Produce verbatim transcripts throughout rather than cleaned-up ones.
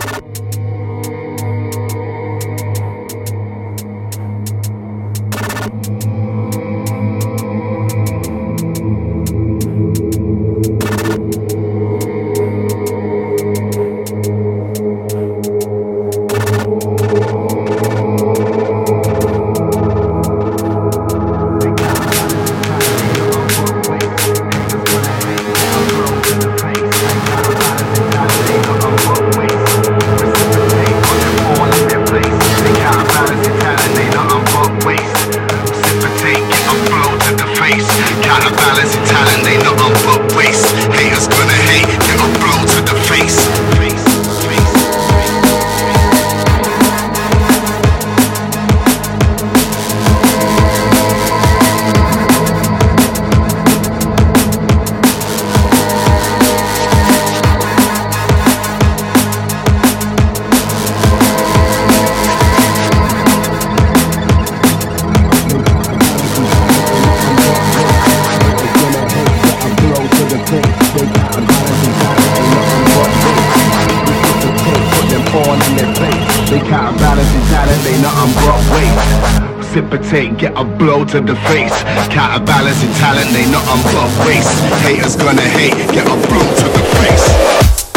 Counterbalancing talent, they nothing but waste. Haters gonna hate, get a blow to the face. They counterbalancing talent, they nothing but waste. Precipitate, get a blow to the face. Counterbalancing talent, they nothing but waste. Haters gonna hate, get a blow to the face.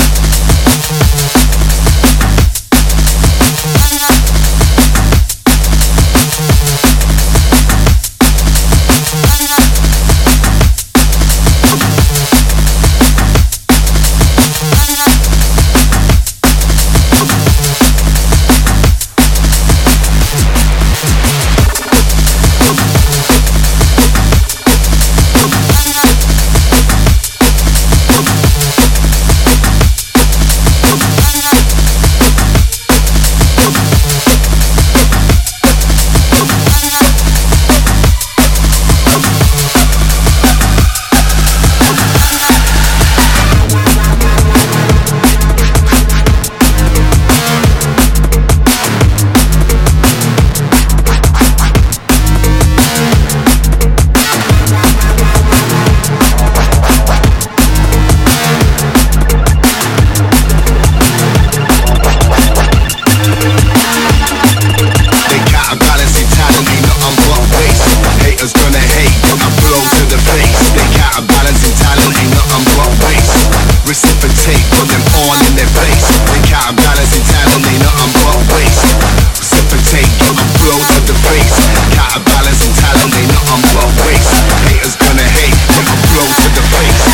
Reciprocate, put them all in their place. They counterbalancing talent, they nothing but waste. Reciprocate, get a blow to the face. Counterbalancing talent, they nothing but waste. Haters gonna hate, get a blow to the face.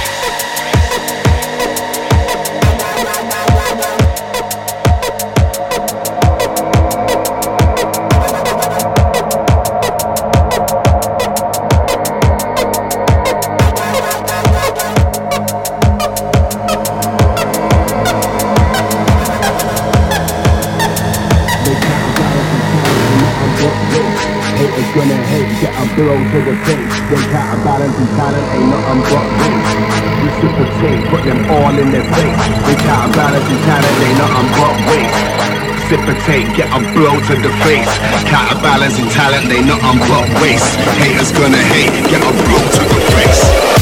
Haters gonna hate, get a blow to the face. They counterbalancing talent, ain't nothing but waste. Reciprocate, put them all in their face. They counterbalancing talent, ain't nothing but waste. Reciprocate, get a blow to the face. Counterbalancing talent, they nothing but waste. Haters gonna hate, get a blow to the face.